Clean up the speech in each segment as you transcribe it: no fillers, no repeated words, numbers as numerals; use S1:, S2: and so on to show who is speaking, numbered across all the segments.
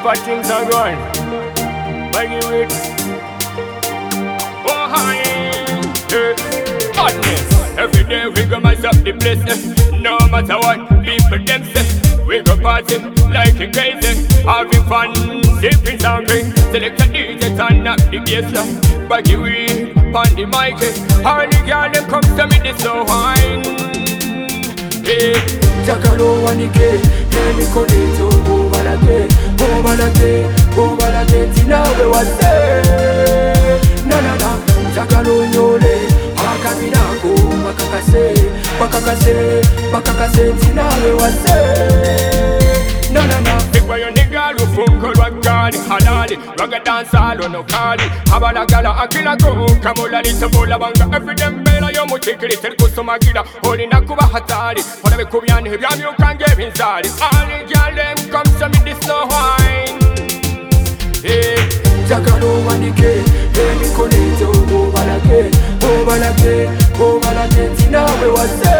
S1: bad things are going. Banging with oh hi, madness. Every day we go mash up the place. No matter what people them say, we go party like a crazy, having fun, sipping something. Select a DJ turn up the bassline. Baggy weed on the mic. All the girls them come to me this so wine. Hey,
S2: Jakalo wanike, hemi konito, obalake, obalake, obalake, tinawe wase. Na na na, Jakalo nyole, akabinako, bakakase, bakakase, bakakase, tinawe wase. Na na na.
S1: Big boy on the girl who funko ragadi, halali, raga dance all on no kali. Habala gala akila go, kamola lita bola banga. Every dem bela yo mutikili, telku sumagila, holi nakuba hatari. Hola me kubiani, hibyami you can get inside. All the girl them come to me this no wine. Hey,
S2: Jakalo wanike, hemi konito, obalake, obalake, obalake, tinawe wase.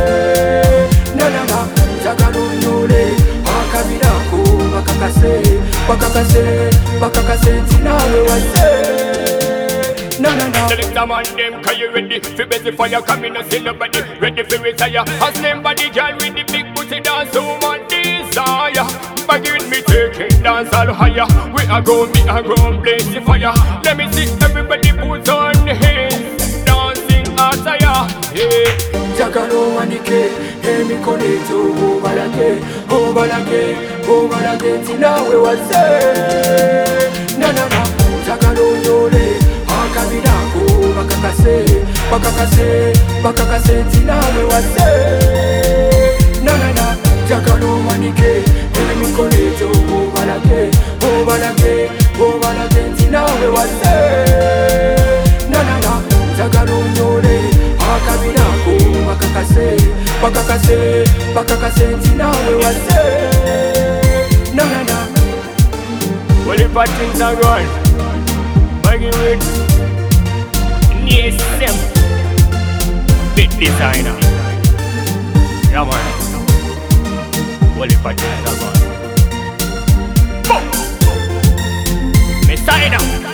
S2: Na na na, Jakalo nyole, akabinako, bakakase, bakakase, bakakase, tinawe wase. Na na na.
S1: select a man them, cause you ready for busy fire. Come in and see nobody ready for retire. Hustling body girl with the big booty dance, woman desire. Baggy with me taking dance all higher. We are going, blaze the fire. Let me see everybody put on the hands, dancing attire. Hey,
S2: Jakalo wanike, hemi konito, obalake, obalake, obalake, tinawe wase. Na na na, Jakalo nyole, akabinako, bakakase, bakakase, bakakase, tinawe wase. Na na na, Jakalo wanike, hemi konito, obalake, obalake, obalake, tinawe wase. Na na na, Jakalo nyole, akabinako, bakakase, bakakase, bakakase, tinawe wase. Na na na.
S1: well if bad things are going, baggy with NSM, big designer. Yeah man, well if bad things are going, boom, Messiah.